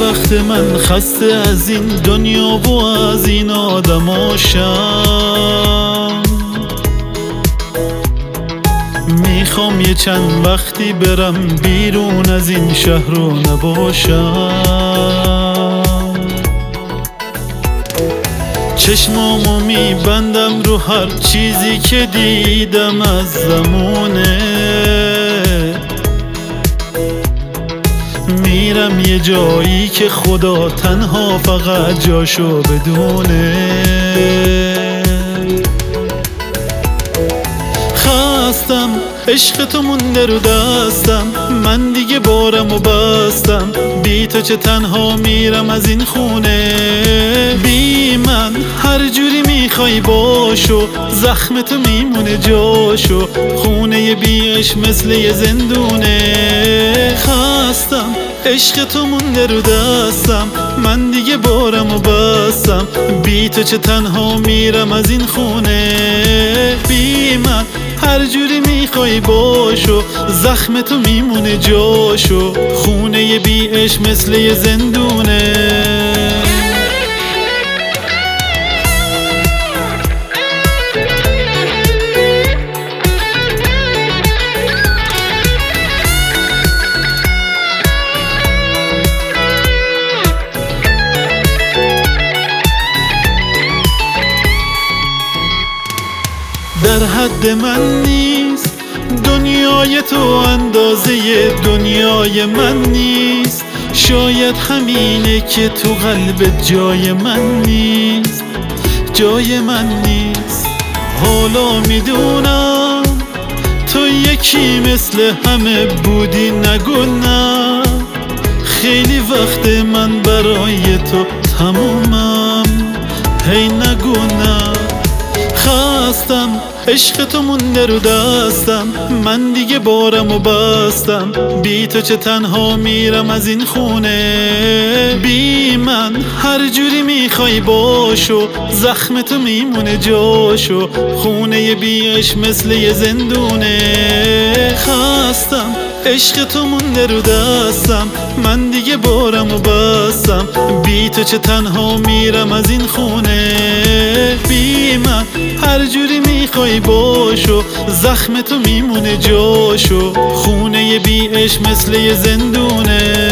وقت من خسته از این دنیا و از این آدماشم. میخوام یه چند وقتی برم بیرون از این شهر و نباشم. چشمامو میبندم رو هر چیزی که دیدم از زمونه. میرم یه جایی که خدا تنها فقط جاشو بدونه. خستم عشق تو مونده رو دستم، من دیگه بارم و بستم. بی تو چه تنها میرم از این خونه. بی من هر جوری میخوای باشو، زخم تو میمونه جاشو. خونه بیش مثل یه زندونه. خستم عشق تو مونده رو دستم، من دیگه بارم و بستم. بی تو چه تنها میرم از این خونه. بی من هر جوری میخوای باشو، زخم تو میمونه جاشو. خونه بیش مثل یه زندونه. در حد من نیست دنیای تو، اندازه دنیای من نیست. شاید همینه که تو قلبت جای من نیست، جای من نیست. حالا میدونم تو یکی مثل همه بودی، نگو نه. خیلی وقت من برای تو تمومم، هی نگو نه. خستم عشق تو مونده رو دستم، من دیگه بارم و بستم. بی تو چه تنها میرم از این خونه. بی من هر جوری میخوای باشو، زخم تو میمونه جاشو. خونه بیش مثل یه زندونه. خستم عشق تو مونده رو دستم، من دیگه بارم و بستم. بی تو چه تنها میرم از این خونه. بی من هر جوری میخوای باشو، زخم تو میمونه جاشو. خونه بیش مثل یه زندونه.